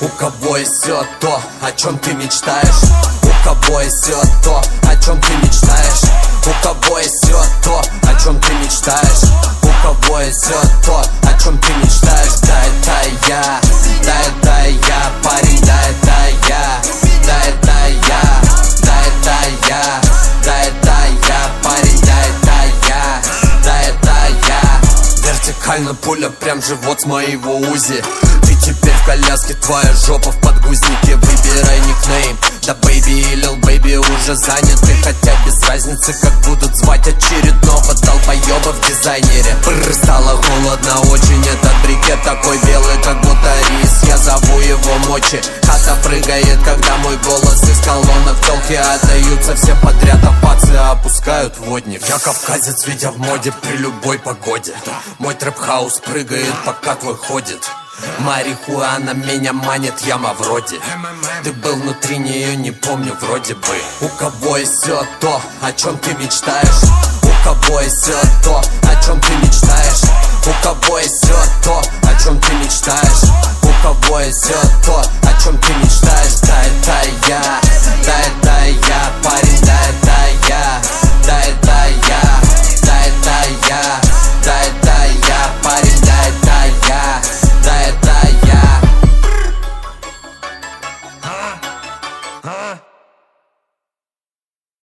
У кого есть все то, о чем ты мечтаешь? У кого есть все то, о чем ты мечтаешь? У кого есть все то, о чем ты мечтаешь? У кого есть все то, о чем ты мечтаешь? Да, это я, да, это я, парень, да, это я, да, это я, да, это я, да, это я, парень, да, это я, да, это я. Вертикально пуля прям в живот с моего УЗИ. Ты теперь в коляске, твоя жопа в подгузнике. Выбирай никнейм, да бэйби и лил бэйби уже заняты. Хотя без разницы, как будут звать очередного долбоеба в дизайнере. Бррр, стало холодно очень, этот брикет такой белый, как будто рис. Я зову его Мочи, хата прыгает, когда мой голос из колонок. Телки отдаются все подряд, а пацы опускают водник. Я кавказец, видя в моде при любой погоде. Мой трэп-хаус прыгает, пока твой ходит. Марихуана меня манит, яма вроде. Ты был внутри нее, не помню, вроде бы. У кого есть все то, о чем ты мечтаешь? У кого есть все то, о чем ты мечтаешь? У кого есть все то, о чем ты мечтаешь? У кого есть все то, о чем ты мечтаешь? Да,